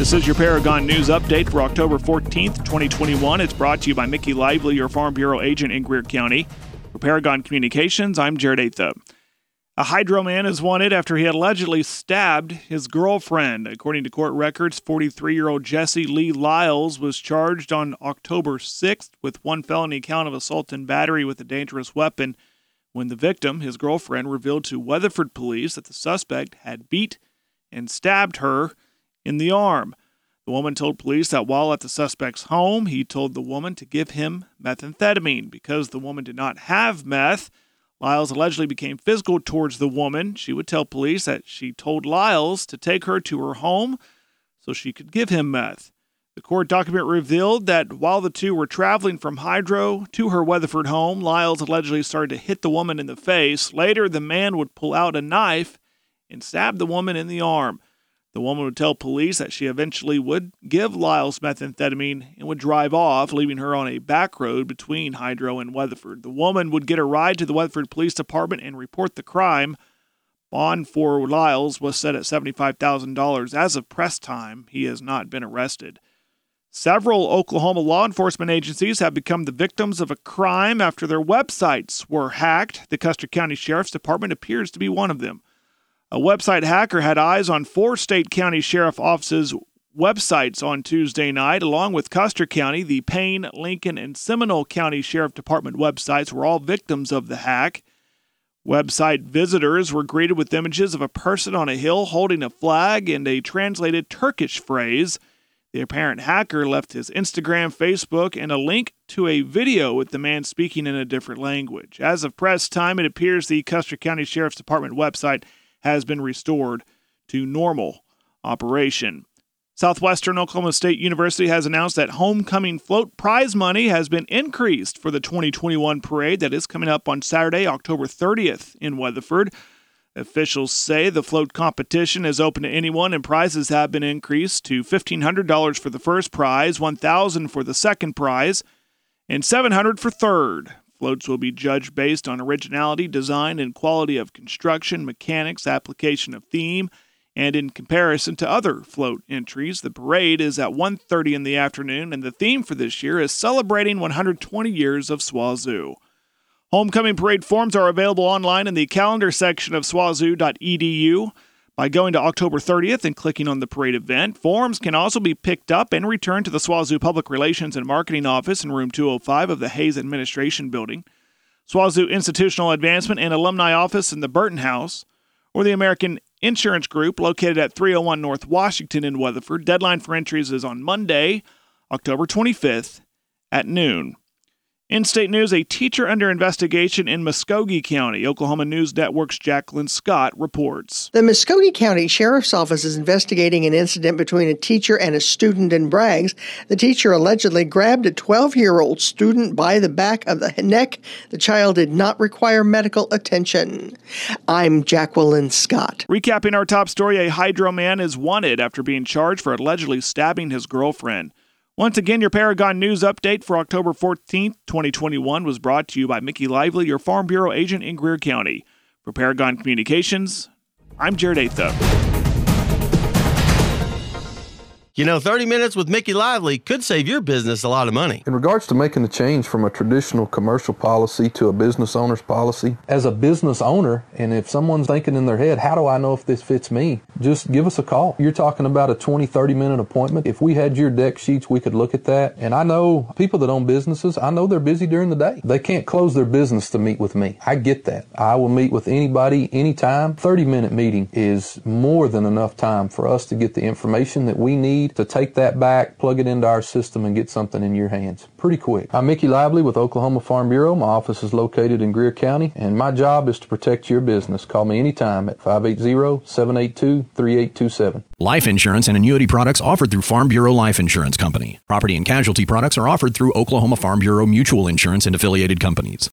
This is your Paragon News Update for October 14th, 2021. It's brought to you by Mickey Lively, your Farm Bureau agent in Greer County. For Paragon Communications, I'm Jared Atha. A Hydro man is wanted after he had allegedly stabbed his girlfriend. According to court records, 43-year-old Jesse Lee Lyles was charged on October 6th with one felony count of assault and battery with a dangerous weapon when the victim, his girlfriend, revealed to Weatherford police that the suspect had beat and stabbed her in the arm. The woman told police that while at the suspect's home, he told the woman to give him methamphetamine. Because the woman did not have meth, Lyles allegedly became physical towards the woman. She would tell police that she told Lyles to take her to her home so she could give him meth. The court document revealed that while the two were traveling from Hydro to her Weatherford home, Lyles allegedly started to hit the woman in the face. Later, the man would pull out a knife and stab the woman in the arm. The woman would tell police that she eventually would give Lyles methamphetamine and would drive off, leaving her on a back road between Hydro and Weatherford. The woman would get a ride to the Weatherford Police Department and report the crime. Bond for Lyles was set at $75,000. As of press time, he has not been arrested. Several Oklahoma law enforcement agencies have become the victims of a crime after their websites were hacked. The Custer County Sheriff's Department appears to be one of them. A website hacker had eyes on 4 state county sheriff offices' websites on Tuesday night, along with Custer County. The Payne, Lincoln, and Seminole County Sheriff Department websites were all victims of the hack. Website visitors were greeted with images of a person on a hill holding a flag and a translated Turkish phrase. The apparent hacker left his Instagram, Facebook, and a link to a video with the man speaking in a different language. As of press time, it appears the Custer County Sheriff's Department website has been restored to normal operation. Southwestern Oklahoma State University has announced that homecoming float prize money has been increased for the 2021 parade that is coming up on Saturday, October 30th in Weatherford. Officials say the float competition is open to anyone, and prizes have been increased to $1,500 for the first prize, $1,000 for the second prize, and $700 for third. Floats will be judged based on originality, design, and quality of construction, mechanics, application of theme, and in comparison to other float entries. The parade is at 1:30 in the afternoon, and the theme for this year is celebrating 120 years of SWAZU. Homecoming parade forms are available online in the calendar section of swazoo.edu. By going to October 30th and clicking on the parade event, forms can also be picked up and returned to the SWAZU Public Relations and Marketing Office in room 205 of the Hayes Administration Building, SWAZU Institutional Advancement and Alumni Office in the Burton House, or the American Insurance Group located at 301 North Washington in Weatherford. Deadline for entries is on Monday, October 25th at noon. In state news, a teacher under investigation in Muskogee County. Oklahoma News Network's Jacqueline Scott reports. The Muskogee County Sheriff's Office is investigating an incident between a teacher and a student in Braggs. The teacher allegedly grabbed a 12-year-old student by the back of the neck. The child did not require medical attention. I'm Jacqueline Scott. Recapping our top story, a Hydro man is wanted after being charged for allegedly stabbing his girlfriend. Once again, your Paragon News Update for October 14th, 2021 was brought to you by Mickey Lively, your Farm Bureau agent in Greer County. For Paragon Communications, I'm Jared Atha. 30 minutes with Mickey Lively could save your business a lot of money. In regards to making the change from a traditional commercial policy to a business owner's policy, as a business owner, and if someone's thinking in their head, how do I know if this fits me? Just give us a call. You're talking about a 20, 30-minute appointment. If we had your deck sheets, we could look at that. And I know people that own businesses, I know they're busy during the day. They can't close their business to meet with me. I get that. I will meet with anybody, anytime. 30-minute meeting is more than enough time for us to get the information that we need to take that back, plug it into our system, and get something in your hands pretty quick. I'm Mickey Lively with Oklahoma Farm Bureau. My office is located in Greer County, and my job is to protect your business. Call me anytime at 580-782-3827. Life insurance and annuity products offered through Farm Bureau Life Insurance Company. Property and casualty products are offered through Oklahoma Farm Bureau Mutual Insurance and affiliated companies.